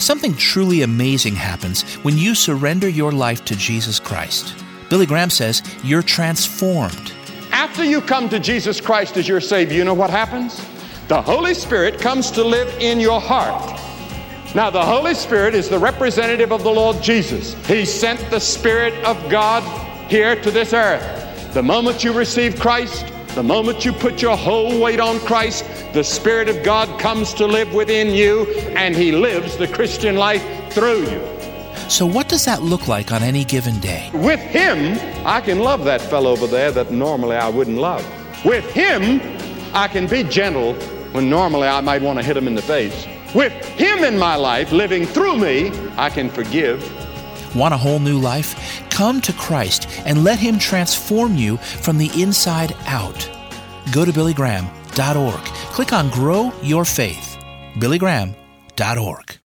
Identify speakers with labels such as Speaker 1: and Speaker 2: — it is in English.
Speaker 1: Something truly amazing happens when you surrender your life to Jesus Christ. Billy Graham says you're transformed.
Speaker 2: After you come to Jesus Christ as your Savior, you know what happens? The Holy Spirit comes to live in your heart. Now, the Holy Spirit is the representative of the Lord Jesus. He sent the Spirit of God here to this earth. The moment you receive Christ, the moment you put your whole weight on Christ, the Spirit of God comes to live within you, and He lives the Christian life through you.
Speaker 1: So what does that look like on any given day?
Speaker 2: With Him, I can love that fellow over there that normally I wouldn't love. With Him, I can be gentle when normally I might want to hit him in the face. With Him in my life, living through me, I can forgive.
Speaker 1: Want a whole new life? Come to Christ and let Him transform you from the inside out. Go to BillyGraham.org. Click on Grow Your Faith. BillyGraham.org.